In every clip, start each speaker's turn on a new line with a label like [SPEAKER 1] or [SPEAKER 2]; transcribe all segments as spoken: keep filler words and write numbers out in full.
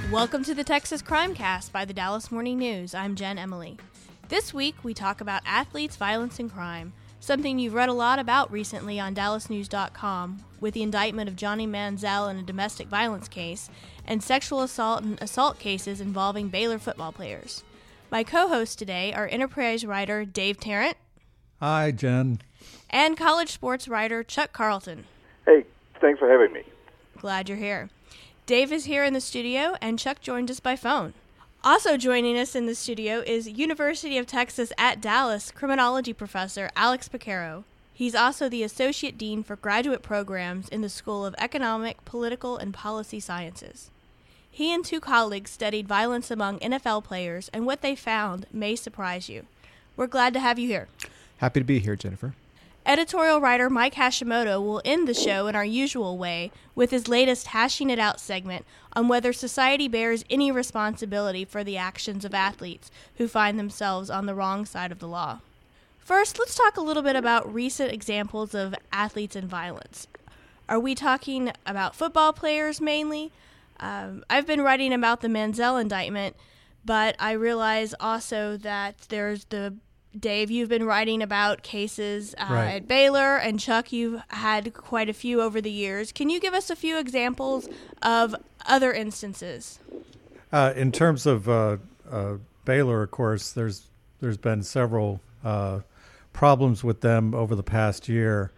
[SPEAKER 1] Welcome to the Texas Crimecast by the Dallas Morning News. I'm Jen Emily. This week, we talk about athletes, violence, and crime, something you've read a lot about recently on dallas news dot com, with the indictment of Johnny Manziel in a domestic violence case and sexual assault and assault cases involving Baylor football players. My co-hosts today are Enterprise writer Dave Tarrant.
[SPEAKER 2] Hi, Jen.
[SPEAKER 1] And college sports writer Chuck Carlton.
[SPEAKER 3] Hey, thanks for having me.
[SPEAKER 1] Glad you're here. Dave is here in the studio, and Chuck joined us by phone. Also joining us in the studio is University of Texas at Dallas criminology professor Alex Piquero. He's also the Associate Dean for Graduate Programs in the School of Economic, Political, and Policy Sciences. He and two colleagues studied violence among N F L players, and what they found may surprise you. We're glad to have you here.
[SPEAKER 2] Happy to be here, Jennifer.
[SPEAKER 1] Editorial writer Mike Hashimoto will end the show in our usual way with his latest Hashing It Out segment on whether society bears any responsibility for the actions of athletes who find themselves on the wrong side of the law. First, let's talk a little bit about recent examples of athletes and violence. Are we talking about football players mainly? Um, I've been writing about the Manziel indictment, but I realize also that there's the Dave, you've been writing about cases uh,
[SPEAKER 2] right.
[SPEAKER 1] at Baylor, and Chuck, you've had quite a few over the years. Can you give us a few examples of other instances?
[SPEAKER 2] Uh, in terms of uh, uh, Baylor, of course, there's there's been several uh, problems with them over the past year,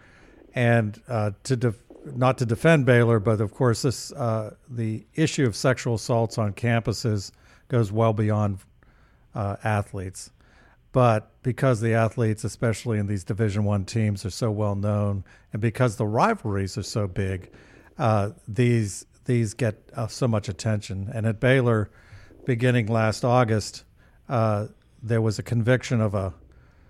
[SPEAKER 2] and uh, to def- not to defend Baylor, but of course, this uh, the issue of sexual assaults on campuses goes well beyond uh, athletes. But because the athletes, especially in these Division One teams, are so well known, and because the rivalries are so big, uh, these these get uh, so much attention. And at Baylor, beginning last August, uh, there was a conviction of a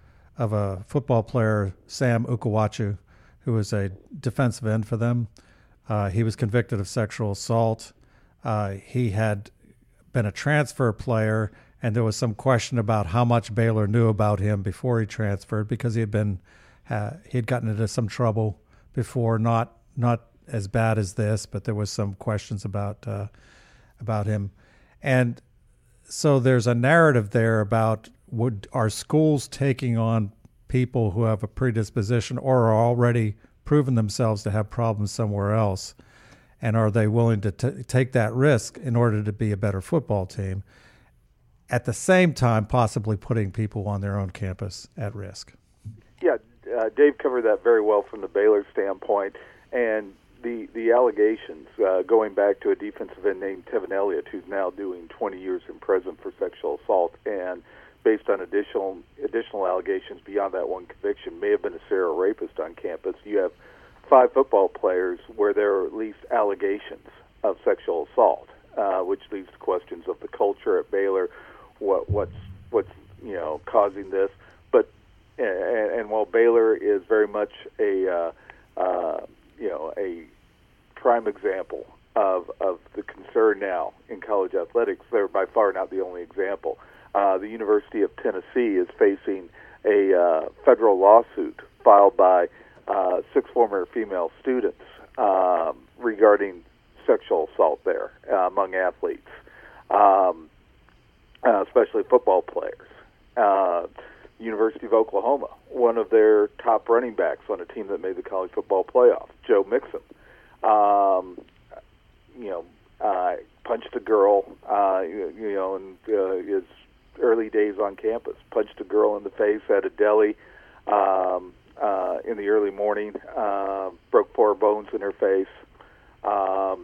[SPEAKER 2] of a football player, Sam Ukuwachu, who was a defensive end for them. Uh, he was convicted of sexual assault. Uh, he had been a transfer player, and there was some question about how much Baylor knew about him before he transferred, because he had been uh, he had gotten into some trouble before, not not as bad as this, but there was some questions about uh, about him, and so there's a narrative there about would are schools taking on people who have a predisposition or are already proven themselves to have problems somewhere else, and are they willing to t- take that risk in order to be a better football team? At the same time, possibly putting people on their own campus at risk.
[SPEAKER 3] Yeah, uh, Dave covered that very well from the Baylor standpoint, and the the allegations uh, going back to a defensive end named Tevin Elliott, who's now doing twenty years in prison for sexual assault, and based on additional additional allegations beyond that one conviction, may have been a serial rapist on campus. You have five football players where there are at least allegations of sexual assault, uh, which leads to questions of the culture at Baylor. What what's what's you know causing this? But and, and while Baylor is very much a uh, uh, you know a prime example of of the concern now in college athletics, they're by far not the only example. Uh, the University of Tennessee is facing a uh, federal lawsuit filed by uh, six former female students um, regarding sexual assault there uh, among athletes. Um, Uh, especially football players. Uh, University of Oklahoma, one of their top running backs on a team that made the college football playoff, Joe Mixon, um, you know, uh, punched a girl, uh, you, you know, in uh, his early days on campus, punched a girl in the face at a deli um, uh, in the early morning, uh, broke four bones in her face. Um,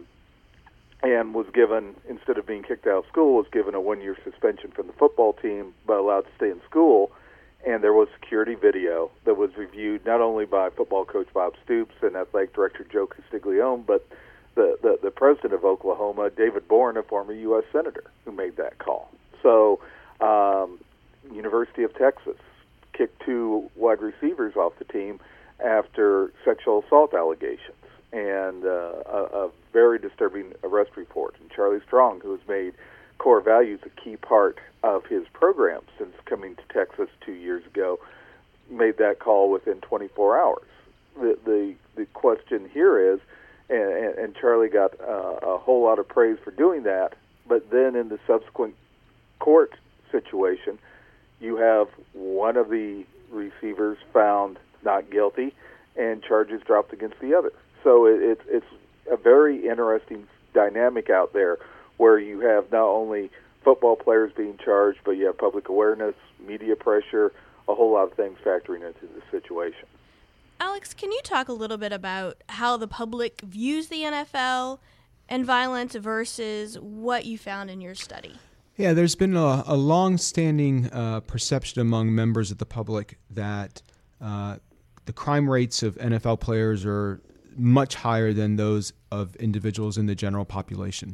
[SPEAKER 3] and was given, instead of being kicked out of school, was given a one-year suspension from the football team, but allowed to stay in school. And there was security video that was reviewed not only by football coach Bob Stoops and athletic director Joe Castiglione, but the, the, the president of Oklahoma, David Bourne, a former U S senator, who made that call. So um, University of Texas kicked two wide receivers off the team after sexual assault allegations. And uh, a, a very disturbing arrest report. And Charlie Strong, who has made core values a key part of his program since coming to Texas two years ago, made that call within twenty-four hours. The the, the question here is, and, and Charlie got uh, a whole lot of praise for doing that, but then in the subsequent court situation, you have one of the receivers found not guilty and charges dropped against the other. So it, it, it's a very interesting dynamic out there where you have not only football players being charged, but you have public awareness, media pressure, a whole lot of things factoring into the situation.
[SPEAKER 1] Alex, can you talk a little bit about how the public views the N F L and violence versus what you found in your study?
[SPEAKER 4] Yeah, there's been a, a long-standing uh, perception among members of the public that uh, the crime rates of N F L players are much higher than those of individuals in the general population.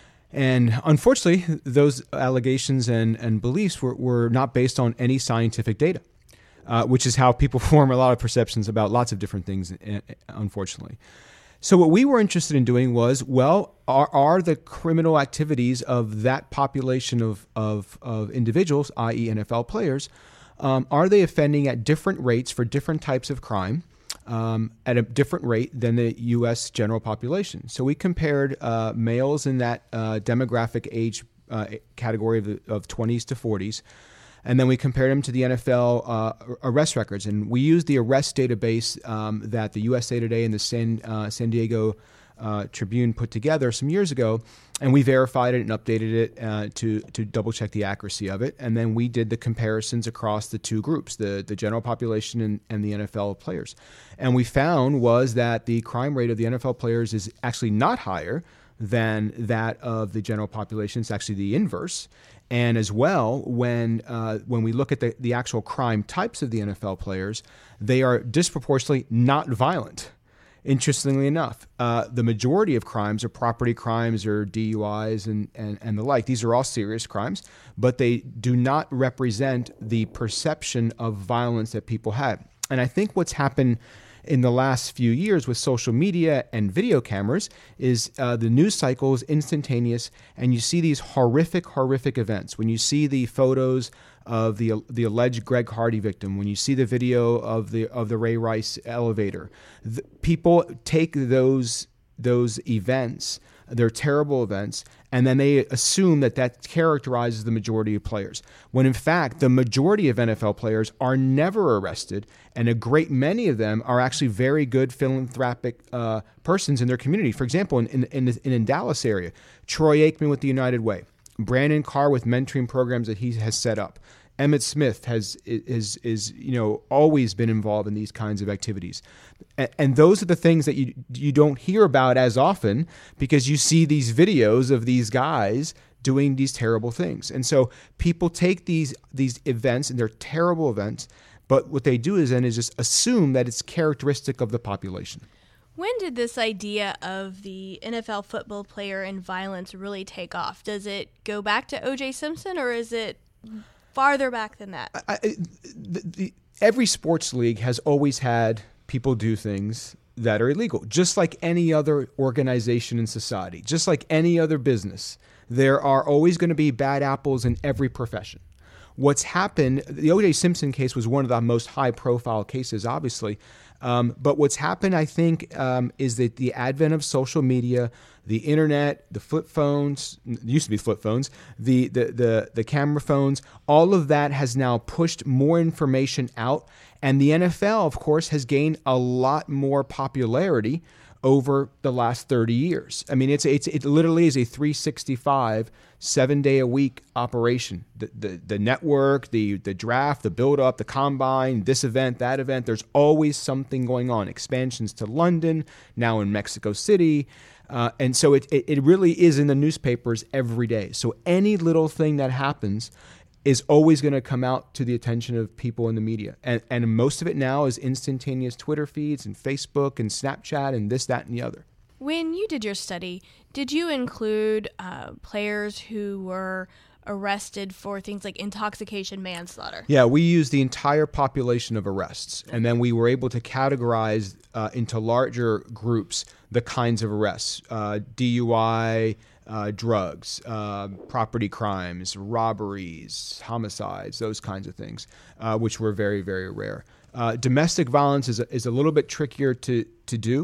[SPEAKER 4] And unfortunately, those allegations and, and beliefs were, were not based on any scientific data, uh, which is how people form a lot of perceptions about lots of different things, unfortunately. So what we were interested in doing was, well, are, are the criminal activities of that population of, of, of individuals, that is N F L players, um, are they offending at different rates for different types of crime? Um, at a different rate than the U S general population. So we compared uh, males in that uh, demographic age uh, category of, the, of twenties to forties, and then we compared them to the N F L uh, arrest records. And we used the arrest database um, that the U S A Today and the San, uh, San Diego uh, Tribune put together some years ago, and we verified it and updated it uh, to to double check the accuracy of it. And then we did the comparisons across the two groups, the, the general population and, and the N F L players. And we found was that the crime rate of the N F L players is actually not higher than that of the general population. It's actually the inverse. And as well, when uh, when we look at the, the actual crime types of the N F L players, they are disproportionately not violent. Interestingly enough, uh, the majority of crimes are property crimes or D U Is and, and, and the like. These are all serious crimes, but they do not represent the perception of violence that people have. And I think what's happened in the last few years with social media and video cameras is uh, the news cycle is instantaneous, and you see these horrific, horrific events. When you see the photos of the the alleged Greg Hardy victim, when you see the video of the of the Ray Rice elevator, the, people take those those events, they're terrible events, and then they assume that that characterizes the majority of players, when in fact the majority of N F L players are never arrested, and a great many of them are actually very good philanthropic uh, persons in their community. For example, in in, in in in Dallas area, Troy Aikman with the United Way, Brandon Carr with mentoring programs that he has set up. Emmitt Smith has is is you know always been involved in these kinds of activities, and, and those are the things that you you don't hear about as often because you see these videos of these guys doing these terrible things. And so people take these these events, and they're terrible events, but what they do is then is just assume that it's characteristic of the population.
[SPEAKER 1] When did this idea of the N F L football player and violence really take off? Does it go back to O J Simpson, or is it farther back than that?
[SPEAKER 4] I, I, the, the, every sports league has always had people do things that are illegal, just like any other organization in society, just like any other business. There are always going to be bad apples in every profession. What's happened, the O J Simpson case was one of the most high-profile cases, obviously. Um, but what's happened, I think, um, is that the advent of social media, the internet, the flip phones, it used to be flip phones, the, the, the, the camera phones, all of that has now pushed more information out. And the N F L, of course, has gained a lot more popularity over the last thirty years. I mean, it's it's it literally is a three sixty-five, seven day a week operation. The the, the network, the the draft, the build up, the combine, this event, that event. There's always something going on. Expansions to London, now in Mexico City. Uh, and so it, it it really is in the newspapers every day. So any little thing that happens is always going to come out to the attention of people in the media. And, and most of it now is instantaneous Twitter feeds and Facebook and Snapchat and this, that, and the other.
[SPEAKER 1] When you did your study, did you include uh, players who were arrested for things like intoxication, manslaughter?
[SPEAKER 4] Yeah, we used the entire population of arrests, and then we were able to categorize uh, into larger groups the kinds of arrests, uh, D U I, Uh, drugs, uh, property crimes, robberies, homicides, those kinds of things, uh, which were very, very rare. Uh, domestic violence is a, is a little bit trickier to, to do.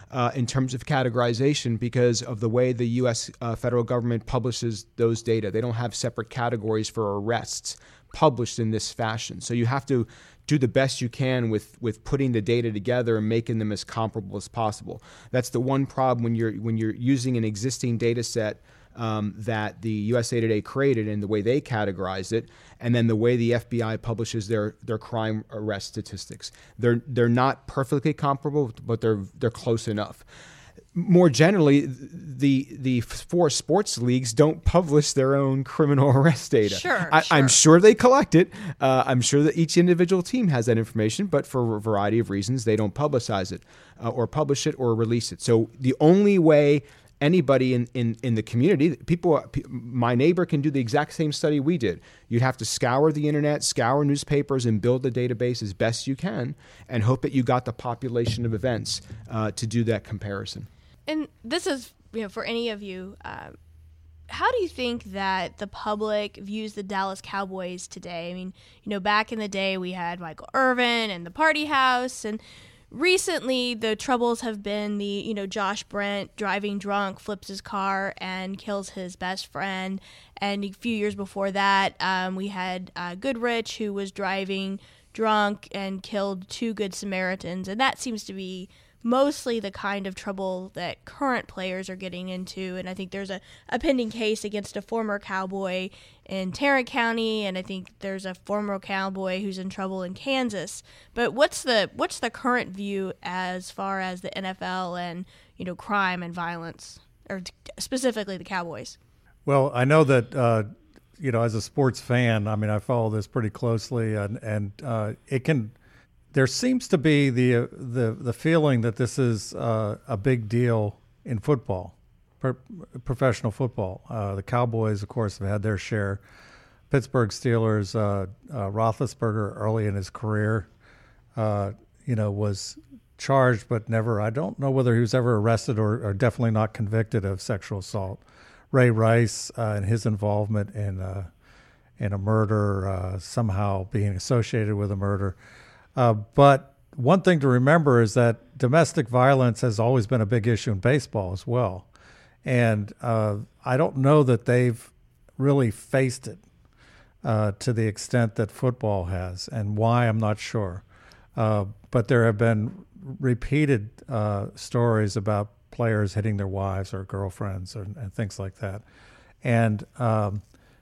[SPEAKER 4] uh, in terms of categorization because of the way the U S uh, federal government publishes those data. They don't have separate categories for arrests published in this fashion. So you have to do the best you can with, with putting the data together and making them as comparable as possible. That's the one problem when you're when you're using an existing data set um, that the U S A Today created and the way they categorized it, and then the way the F B I publishes their their crime arrest statistics. They're they're not perfectly comparable, but they're they're close enough. More generally, the the four sports leagues don't publish their own criminal arrest data.
[SPEAKER 1] Sure,
[SPEAKER 4] I,
[SPEAKER 1] sure.
[SPEAKER 4] I'm sure they collect it. Uh, I'm sure that each individual team has that information, but for a variety of reasons, they don't publicize it uh, or publish it or release it. So the only way anybody in, in, in the community, people, my neighbor can do the exact same study we did. You'd have to scour the internet, scour newspapers, and build the database as best you can, and hope that you got the population of events uh, to do that comparison.
[SPEAKER 1] And this is, you know, for any of you, um, how do you think that the public views the Dallas Cowboys today? I mean, you know, back in the day we had Michael Irvin and the Party House, and recently the troubles have been the, you know, Josh Brent driving drunk, flips his car and kills his best friend. And a few years before that, um, we had uh, Goodrich, who was driving drunk and killed two Good Samaritans. And that seems to be mostly the kind of trouble that current players are getting into. And I think there's a, a pending case against a former Cowboy in Tarrant County, and I think there's a former Cowboy who's in trouble in Kansas. But what's the what's the current view as far as the N F L and, you know, crime and violence, or specifically the Cowboys?
[SPEAKER 2] Well, I know that uh, you know, as a sports fan, I mean, I follow this pretty closely, and and uh, it can. There seems to be the uh, the the feeling that this is uh, a big deal in football, pro- professional football. Uh, the Cowboys, of course, have had their share. Pittsburgh Steelers, uh, uh, Roethlisberger, early in his career, uh, you know, was charged but never. I don't know whether he was ever arrested or, or definitely not convicted of sexual assault. Ray Rice uh, and his involvement in uh, in a murder, uh, somehow being associated with a murder. Uh, but one thing to remember is that domestic violence has always been a big issue in baseball as well. And uh, I don't know that they've really faced it uh, to the extent that football has. And why, I'm not sure. Uh, but there have been repeated uh, stories about players hitting their wives or girlfriends or, and things like that. And um,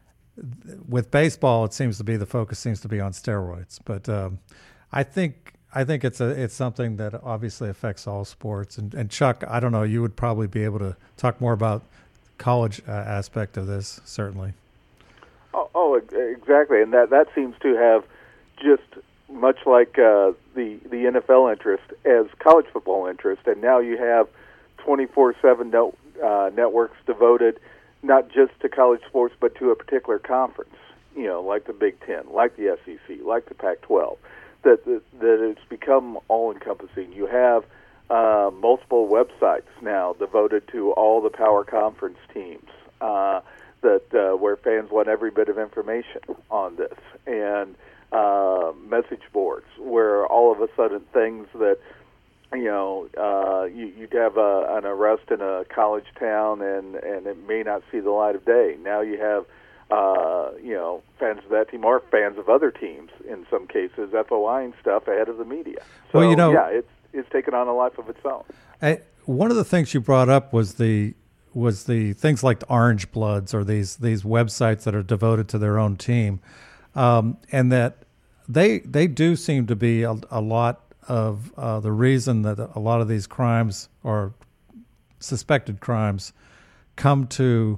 [SPEAKER 2] with baseball, it seems to be the focus seems to be on steroids. But um, I think I think it's a it's something that obviously affects all sports. And, and Chuck, I don't know, you would probably be able to talk more about college uh, aspect of this, certainly.
[SPEAKER 3] Oh, oh, exactly, and that that seems to have just much like uh, the the N F L interest as college football interest, and now you have twenty-four seven no, uh, networks devoted not just to college sports but to a particular conference. You know, like the Big Ten, like the S E C, like the Pac twelve. That, that that it's become all-encompassing. You have uh, multiple websites now devoted to all the power conference teams uh, that uh, where fans want every bit of information on this, and uh, message boards where all of a sudden things that you know uh, you, you'd have a, an arrest in a college town and and it may not see the light of day. Now you have Uh, you know, fans of that team or fans of other teams, in some cases, FOIing stuff ahead of the media. So,
[SPEAKER 2] well, you know,
[SPEAKER 3] yeah, it's it's taken on a life of its own.
[SPEAKER 2] I, one of the things you brought up was the was the things like the Orange Bloods or these these websites that are devoted to their own team, um, and that they they do seem to be a, a lot of uh, the reason that a lot of these crimes or suspected crimes come to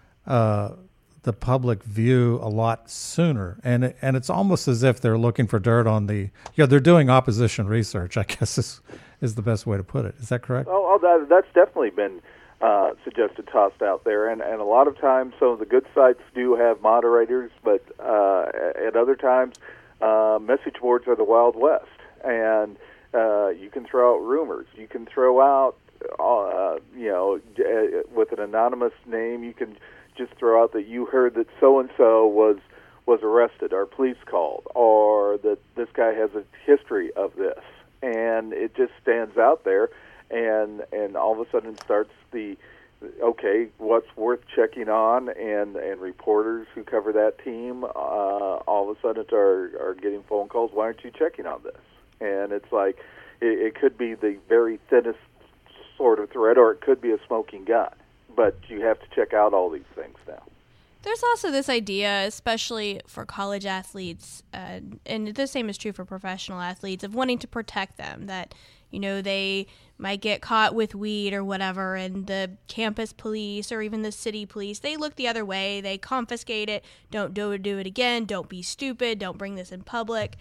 [SPEAKER 2] uh, the public view a lot sooner, and it, and it's almost as if they're looking for dirt on the. You know, they're doing opposition research, I guess is is the best way to put it. Is that correct?
[SPEAKER 3] Oh, oh that, that's definitely been uh, suggested, tossed out there, and and a lot of times some of the good sites do have moderators, but uh, at other times, uh, message boards are the Wild West, and uh, you can throw out rumors, you can throw out, uh, you know, with an anonymous name, you can just throw out that you heard that so-and-so was was arrested or police called, or that this guy has a history of this. And it just stands out there. and and all of a sudden starts the okay, what's worth checking on, and, and reporters who cover that team uh, all of a sudden are, are getting phone calls, why aren't you checking on this? And it's like, it, it could be the very thinnest sort of thread, or it could be a smoking gun. But you have to check out all these things now.
[SPEAKER 1] There's also this idea, especially for college athletes, uh, and the same is true for professional athletes, of wanting to protect them, that, you know, they might get caught with weed or whatever, and the campus police or even the city police, they look the other way, they confiscate it, don't do it, do it again, don't be stupid, don't bring this in public.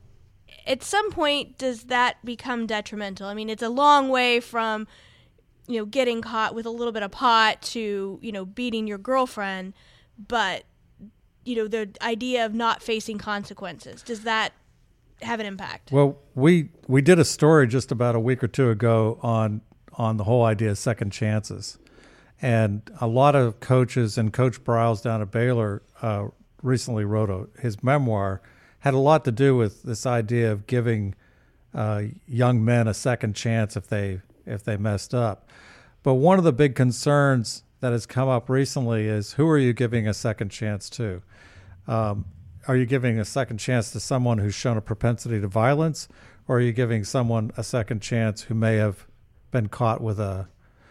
[SPEAKER 1] At some point, does that become detrimental? I mean, it's a long way from, you know, getting caught with a little bit of pot to, you know, beating your girlfriend, but, you know, the idea of not facing consequences, does that have an impact?
[SPEAKER 2] Well, we we did a story just about a week or two ago on on the whole idea of second chances, and a lot of coaches, and Coach Briles down at Baylor uh, recently wrote a, his memoir, had a lot to do with this idea of giving uh, young men a second chance if they if they messed up. But one of the big concerns that has come up recently is, who are you giving a second chance to? Um, Are you giving a second chance to someone who's shown a propensity to violence, or are you giving someone a second chance who may have been caught with a,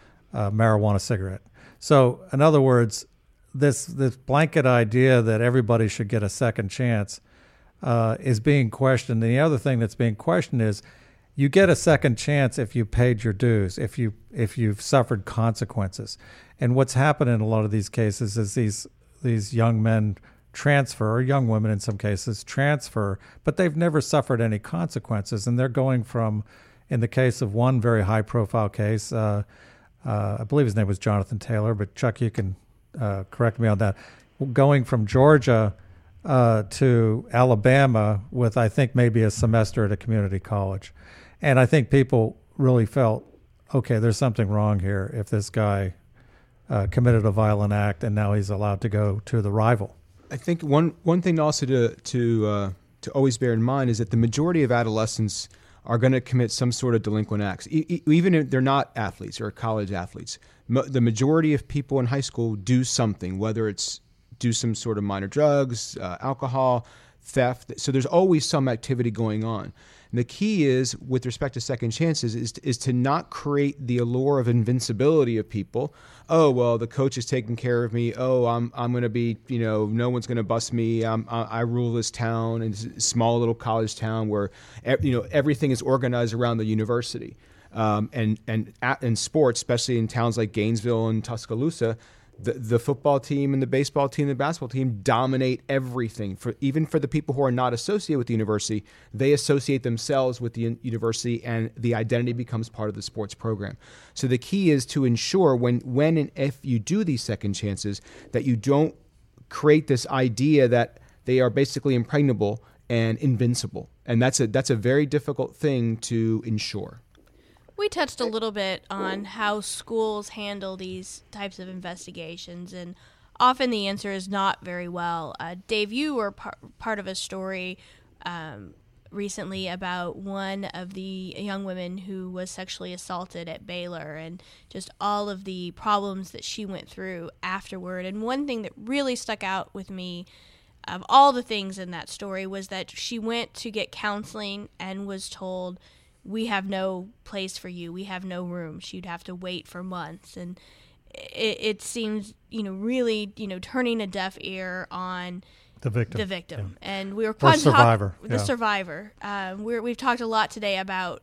[SPEAKER 2] a marijuana cigarette? So, in other words, this this blanket idea that everybody should get a second chance uh, is being questioned. And the other thing that's being questioned is, you get a second chance if you paid your dues, if you if you've suffered consequences. And what's happened in a lot of these cases is these these young men transfer, or young women in some cases transfer, but they've never suffered any consequences, and they're going from, in the case of one very high-profile case, uh, uh, I believe his name was Jonathan Taylor, but Chuck, you can uh, correct me on that, going from Georgia uh, to Alabama with, I think, maybe a semester at a community college. And I think people really felt, okay, there's something wrong here if this guy uh, committed a violent act and now he's allowed to go to the rival.
[SPEAKER 4] I think one one thing also to to uh, to always bear in mind is that the majority of adolescents are going to commit some sort of delinquent acts, e- e- even if they're not athletes or college athletes. Mo- the majority of people in high school do something, whether it's do some sort of minor drugs, uh, alcohol, theft. So there's always some activity going on. And the key is, with respect to second chances, is to, is to not create the allure of invincibility of people. Oh, well, the coach is taking care of me. Oh, I'm I'm going to be, you know, no one's going to bust me. I'm, I, I rule this town, and it's a small little college town where, you know, everything is organized around the university. Um, and and at, in sports, especially in towns like Gainesville and Tuscaloosa, the the football team and the baseball team and the basketball team dominate everything. For even for the people who are not associated with the university, they associate themselves with the university, and the identity becomes part of the sports program. So the key is to ensure when when and if you do these second chances that you don't create this idea that they are basically impregnable and invincible. And that's a that's a very difficult thing to ensure.
[SPEAKER 1] We touched a little bit on how schools handle these types of investigations, and often the answer is not very well. Uh, Dave, you were par- part of a story um, recently about one of the young women who was sexually assaulted at Baylor, and just all of the problems that she went through afterward. And one thing that really stuck out with me of all the things in that story was that she went to get counseling and was told, we have no place for you. We have no room. She'd have to wait for months. And it, it seems, you know, really, you know, turning a deaf ear on
[SPEAKER 2] the victim.
[SPEAKER 1] The victim. Yeah. And we were
[SPEAKER 2] or survivor.
[SPEAKER 1] Talk, the yeah. survivor. Um, we're, we've talked a lot today about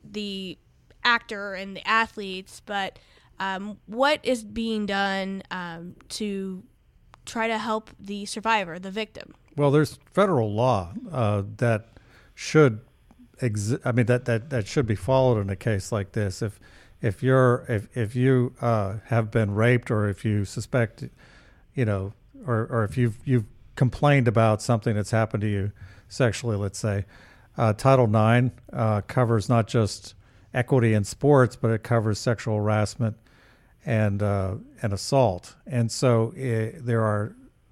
[SPEAKER 1] the actor and the athletes, but um, what is being done um, to try to help the survivor, the victim?
[SPEAKER 2] Well, there's federal law uh, that should Exi- I mean that, that, that should be followed in a case like this. If if you're if if you uh, have been raped, or if you suspect, you know, or, or if you've you've complained about something that's happened to you sexually, let's say, uh, Title nine uh, covers not just equity in sports, but it covers sexual harassment and uh, and assault. And so it, there are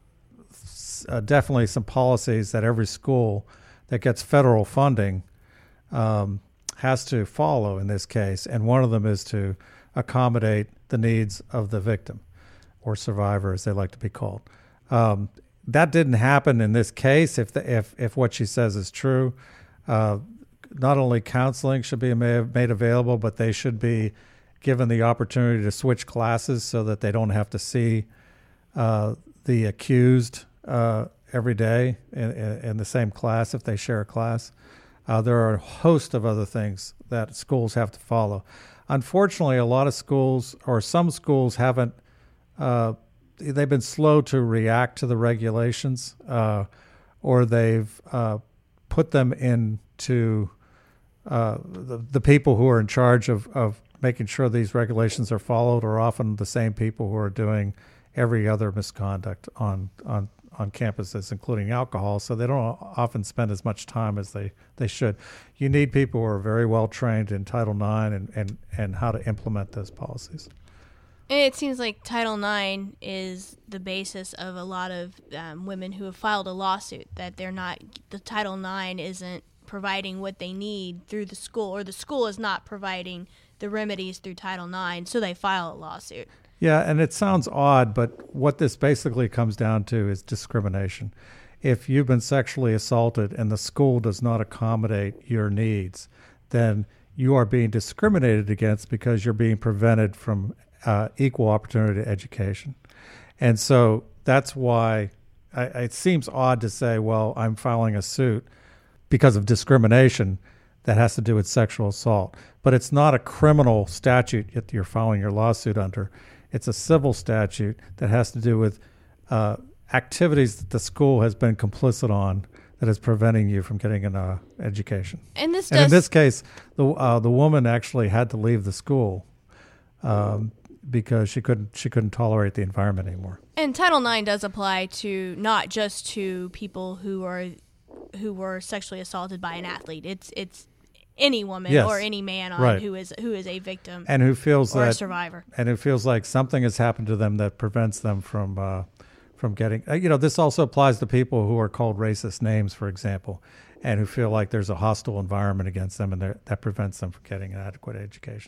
[SPEAKER 2] uh, definitely some policies that every school that gets federal funding Um, has to follow in this case, and one of them is to accommodate the needs of the victim or survivor, as they like to be called. Um, that didn't happen in this case. If the, if if what she says is true, uh, not only counseling should be made, made available, but they should be given the opportunity to switch classes so that they don't have to see uh, the accused uh, every day in, in the same class if they share a class. Uh, there are a host of other things that schools have to follow. Unfortunately, a lot of schools or some schools haven't, uh, they've been slow to react to the regulations, uh, or they've uh, put them into uh, the, the people who are in charge of, of making sure these regulations are followed are often the same people who are doing every other misconduct on, on on campuses, including alcohol, so they don't often spend as much time as they, they should. You need people who are very well trained in Title nine and, and, and how to implement those policies.
[SPEAKER 1] It seems like Title nine is the basis of a lot of um, women who have filed a lawsuit, that they're not, the Title nine isn't providing what they need through the school, or the school is not providing the remedies through Title nine, so they file a lawsuit.
[SPEAKER 2] Yeah, and it sounds odd, but what this basically comes down to is discrimination. If you've been sexually assaulted and the school does not accommodate your needs, then you are being discriminated against because you're being prevented from uh, equal opportunity education. And so that's why I, it seems odd to say, well, I'm filing a suit because of discrimination that has to do with sexual assault. But it's not a criminal statute that you're filing your lawsuit under. It's a civil statute that has to do with uh, activities that the school has been complicit on that is preventing you from getting an uh, education.
[SPEAKER 1] And this
[SPEAKER 2] and
[SPEAKER 1] does...
[SPEAKER 2] in this case, the uh, the woman actually had to leave the school um, because she couldn't she couldn't tolerate the environment anymore.
[SPEAKER 1] And Title nine does apply to not just to people who are who were sexually assaulted by an athlete. It's it's any woman
[SPEAKER 2] yes.
[SPEAKER 1] or any man on
[SPEAKER 2] right.
[SPEAKER 1] who is who is a victim
[SPEAKER 2] and who feels
[SPEAKER 1] or
[SPEAKER 2] that,
[SPEAKER 1] a survivor,
[SPEAKER 2] and who feels like something has happened to them that prevents them from uh, from getting. Uh, you know, this also applies to people who are called racist names, for example, and who feel like there's a hostile environment against them, and that prevents them from getting an adequate education.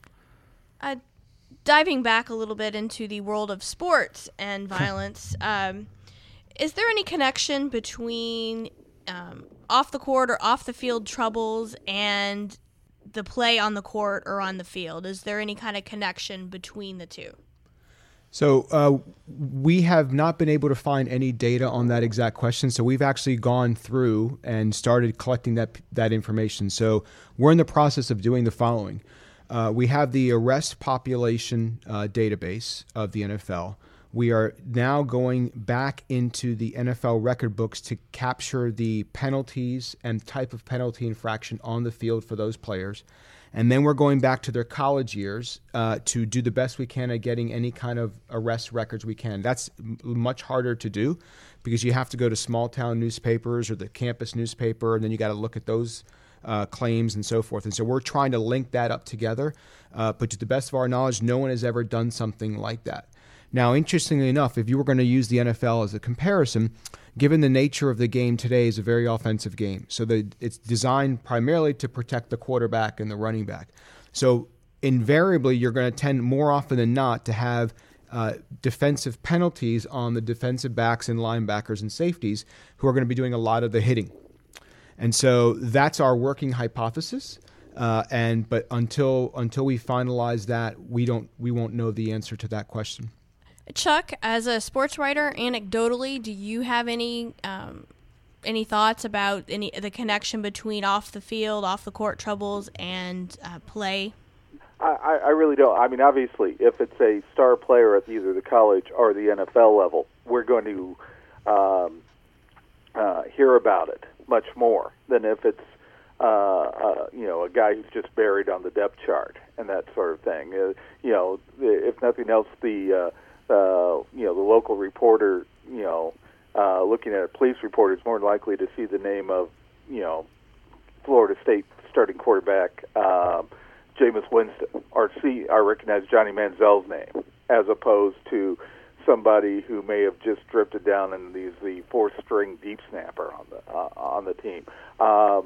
[SPEAKER 1] Uh, diving back a little bit into the world of sports and violence, um, is there any connection between Um, off the court or off the field troubles and the play on the court or on the field? Is there any kind of connection between the two?
[SPEAKER 4] So uh, we have not been able to find any data on that exact question. So we've actually gone through and started collecting that that information. So we're in the process of doing the following. Uh, we have the arrest population uh, database of the N F L. We are now going back into the N F L record books to capture the penalties and type of penalty infraction on the field for those players. And then we're going back to their college years uh, to do the best we can at getting any kind of arrest records we can. That's m- much harder to do because you have to go to small town newspapers or the campus newspaper, and then you got to look at those uh, claims and so forth. And so we're trying to link that up together. Uh, but to the best of our knowledge, no one has ever done something like that. Now, interestingly enough, if you were going to use the N F L as a comparison, given the nature of the game today is a very offensive game. So the, it's designed primarily to protect the quarterback and the running back. So invariably, you're going to tend more often than not to have uh, defensive penalties on the defensive backs and linebackers and safeties who are going to be doing a lot of the hitting. And so that's our working hypothesis. Uh, and but until until we finalize that, we don't we won't know the answer to that question.
[SPEAKER 1] Chuck, as a sports writer, anecdotally, do you have any um, any thoughts about any the connection between off the field, off the court troubles, and uh, play?
[SPEAKER 3] I, I really don't. I mean, obviously, if it's a star player at either the college or the N F L level, we're going to um, uh, hear about it much more than if it's uh, uh, you know a guy who's just buried on the depth chart and that sort of thing. Uh, you know, if nothing else, the uh, Uh, you know, the local reporter, you know, uh, looking at a police report is more likely to see the name of, you know, Florida State starting quarterback uh, Jameis Winston, or see, I recognize Johnny Manziel's name, as opposed to somebody who may have just drifted down and he's the fourth string deep snapper on the uh, on the team. Um,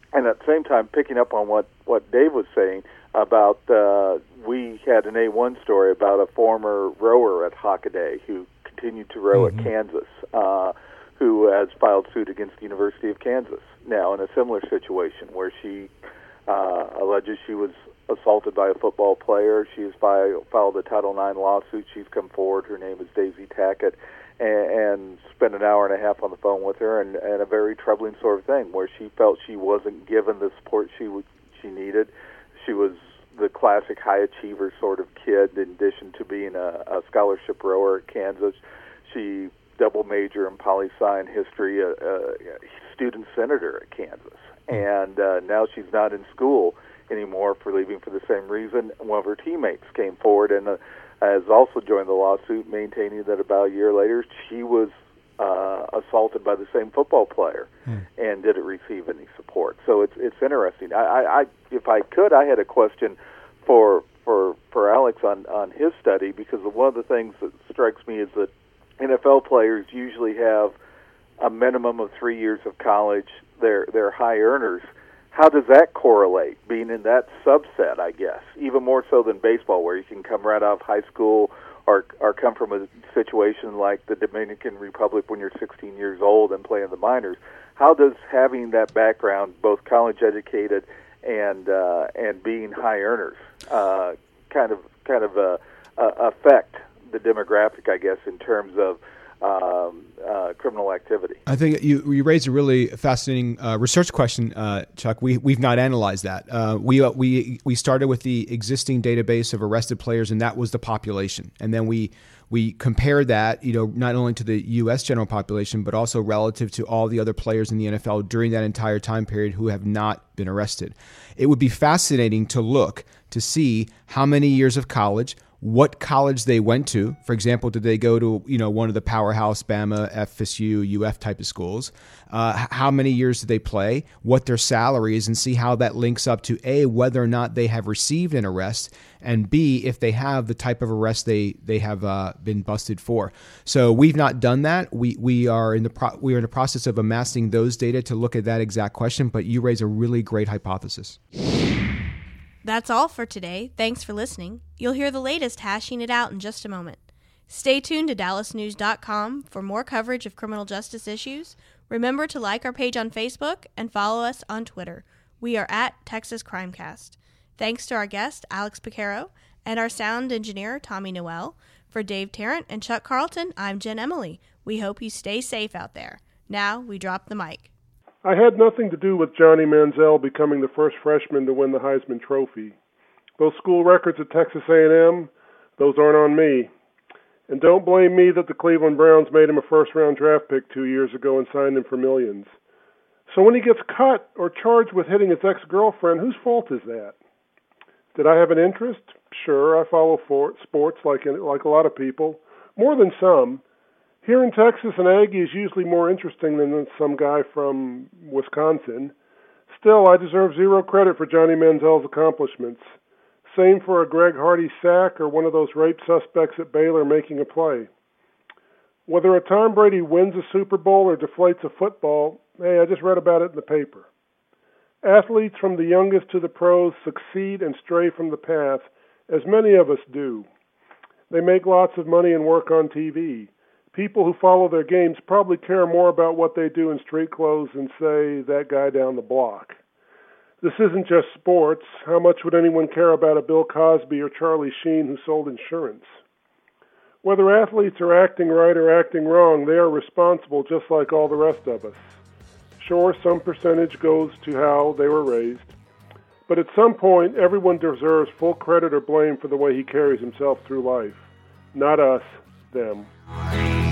[SPEAKER 3] and at the same time, picking up on what, what Dave was saying about, uh, we had an A one story about a former rower at Hockaday who continued to row mm-hmm. at Kansas, uh, who has filed suit against the University of Kansas now in a similar situation where she uh, alleges she was assaulted by a football player. She's filed, filed a Title nine lawsuit. She's come forward. Her name is Daisy Tackett, and, and spent an hour and a half on the phone with her, and, and a very troubling sort of thing where she felt she wasn't given the support she would, she needed. She was the classic high achiever sort of kid, in addition to being a, a scholarship rower at Kansas. She double major in poli-sci and history, a, a student senator at Kansas. And uh, now she's not in school anymore for leaving for the same reason. One of her teammates came forward and uh, has also joined the lawsuit, maintaining that about a year later she was uh, assaulted by the same football player hmm. and didn't receive any support. So it's it's interesting. I, I, I if I could, I had a question for for for Alex on, on his study, because one of the things that strikes me is that N F L players usually have a minimum of three years of college. They're they're high earners. How does that correlate, being in that subset, I guess, even more so than baseball, where you can come right out of high school or or come from a situation like the Dominican Republic when you're sixteen years old and play in the minors? How does having that background, both college educated and uh, and being high earners, uh, kind of kind of uh, uh, affect the demographic, I guess, in terms of Um, uh, criminal activity?
[SPEAKER 4] I think you you raised a really fascinating uh, research question, uh, Chuck. We we've not analyzed that. Uh, we uh, we we started with the existing database of arrested players, and that was the population. And then we we compared that, you know, not only to the U S general population, but also relative to all the other players in the N F L during that entire time period who have not been arrested. It would be fascinating to look to see how many years of college, what college they went to. For example, did they go to, you know, one of the powerhouse Bama, F S U, U F type of schools? Uh, how many years did they play? What their salary is, and see how that links up to A, whether or not they have received an arrest, and B, if they have, the type of arrest they they have uh, been busted for. So we've not done that. We we are in the pro- we are in the process of amassing those data to look at that exact question. But you raise a really great hypothesis.
[SPEAKER 1] That's all for today. Thanks for listening. You'll hear the latest Hashing It Out in just a moment. Stay tuned to dallas news dot com for more coverage of criminal justice issues. Remember to like our page on Facebook and follow us on Twitter. We are at Texas Crimecast. Thanks to our guest, Alex Piquero, and our sound engineer, Tommy Noel. For Dave Tarrant and Chuck Carlton, I'm Jen Emily. We hope you stay safe out there. Now we drop the mic.
[SPEAKER 5] I had nothing to do with Johnny Manziel becoming the first freshman to win the Heisman Trophy. Those school records at Texas A and M, those aren't on me. And don't blame me that the Cleveland Browns made him a first-round draft pick two years ago and signed him for millions. So when he gets cut or charged with hitting his ex-girlfriend, whose fault is that? Did I have an interest? Sure, I follow for sports like like a lot of people, more than some. Here in Texas, an Aggie is usually more interesting than some guy from Wisconsin. Still, I deserve zero credit for Johnny Manziel's accomplishments. Same for a Greg Hardy sack or one of those rape suspects at Baylor making a play. Whether a Tom Brady wins a Super Bowl or deflates a football, hey, I just read about it in the paper. Athletes from the youngest to the pros succeed and stray from the path, as many of us do. They make lots of money and work on T V. People who follow their games probably care more about what they do in street clothes than, say, that guy down the block. This isn't just sports. How much would anyone care about a Bill Cosby or Charlie Sheen who sold insurance? Whether athletes are acting right or acting wrong, they are responsible just like all the rest of us. Sure, some percentage goes to how they were raised, but at some point, everyone deserves full credit or blame for the way he carries himself through life. Not us, them.